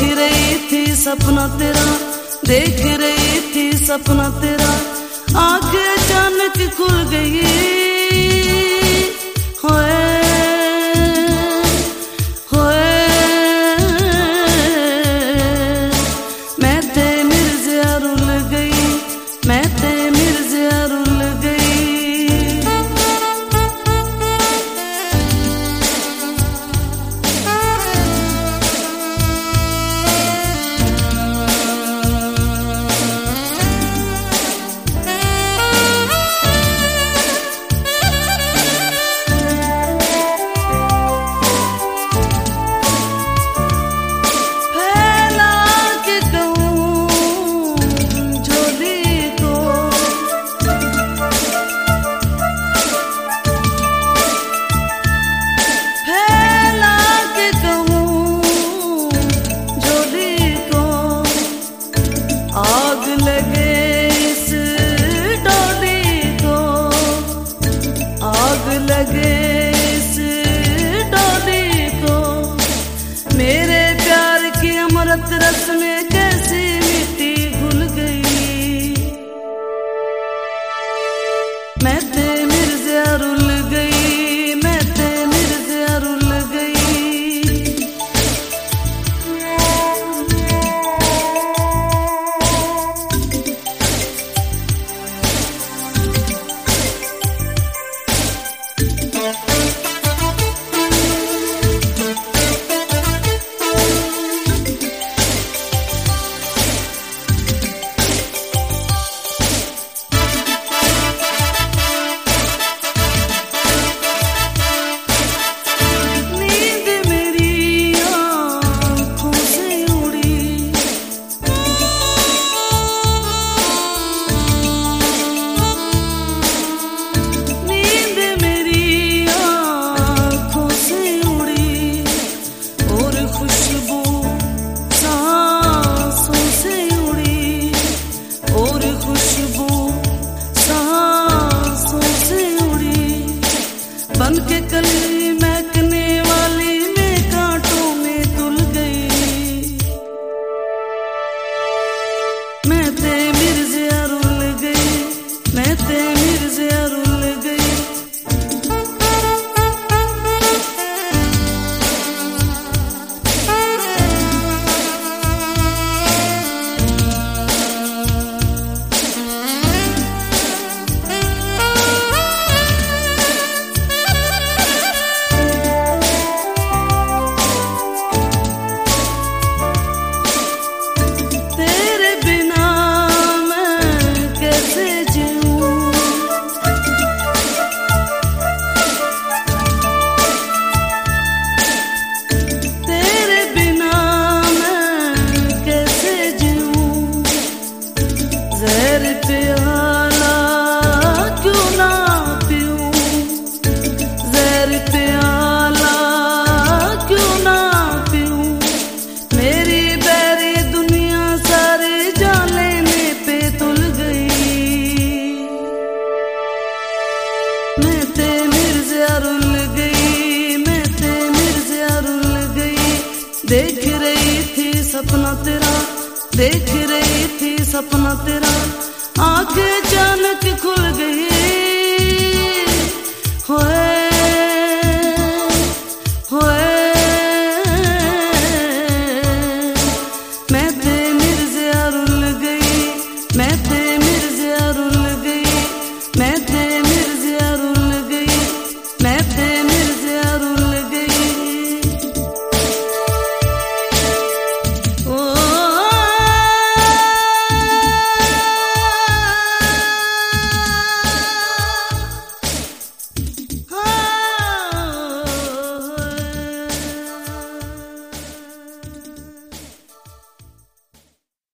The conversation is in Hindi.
रही थी सपना तेरा, देख रही थी सपना तेरा, आंखें अचानक खुल गई। होए होए मैं ते मिर्ज़ा रुल गई, मैं ते मिर्ज़ा रुल गई। आग लगे इस डोली को, आग लगे इस डोली को, मेरे प्यार की अमृत रस में कैसी मिट्टी घुल गई। मैं ते मिर्ज़ा रुल गई, मैं ते मिर्ज़ा रुल गई। बन के कली महकने वाली मैं कांटों में तुल गई। मैं ते मिर्ज़ा रुल गई, मैं ते मिर्ज़ा रुल गई। ज़हर प्याला क्यों ना पीऊं, ज़हर प्याला क्यों ना पीऊं, मेरी बैरी दुनिया सारी जान लेने पे तुल गई। मैं ते मिर्ज़ा रुल गई, मैं ते मिर्ज़ा रुल गई। देख रही थी सपना तेरा, देख रही थी सपना तेरा, आंखें अचानक खुल गई।